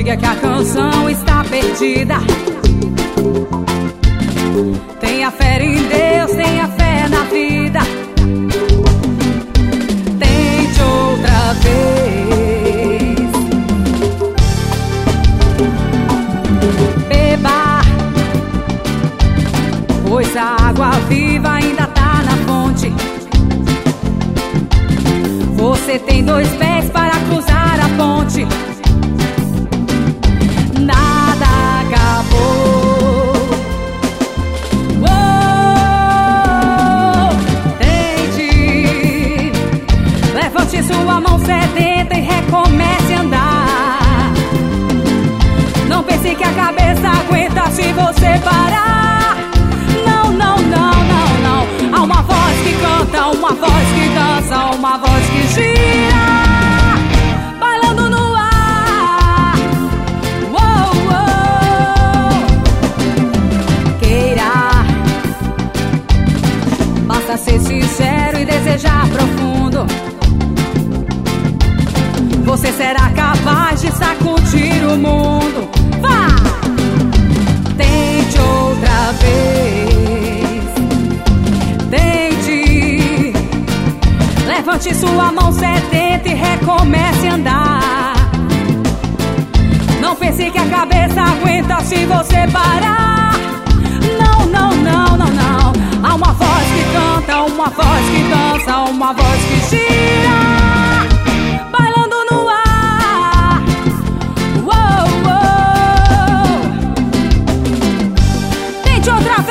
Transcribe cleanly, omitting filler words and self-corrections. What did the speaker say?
diga que a canção está perdida. Tenha fé em Deus, tenha fé na vida. Tente outra vez. Beba, pois a água viva ainda tá na fonte. Você tem 2 pés para cruzar a ponte. Nada acabou. Tente. Levante sua mão sedenta e recomece a andar. Não pense que a cabeça aguenta se você parar. Não, não, não, não, não. Há uma voz que canta, uma voz que dança, uma voz que gira, bailando no ar. Uou, uou. Queira, basta ser sincero e desejar profundo. Você será capaz de sacudir o mundo. Vá! Tente outra vez. Tente. Levante sua mão sedenta e recomece a andar. Não pense que a cabeça aguenta se você parar. Não, não, não, não, não. Há uma voz que canta, uma voz que dança, uma voz que gira, bailando no ar. Uou, uou. Tente outra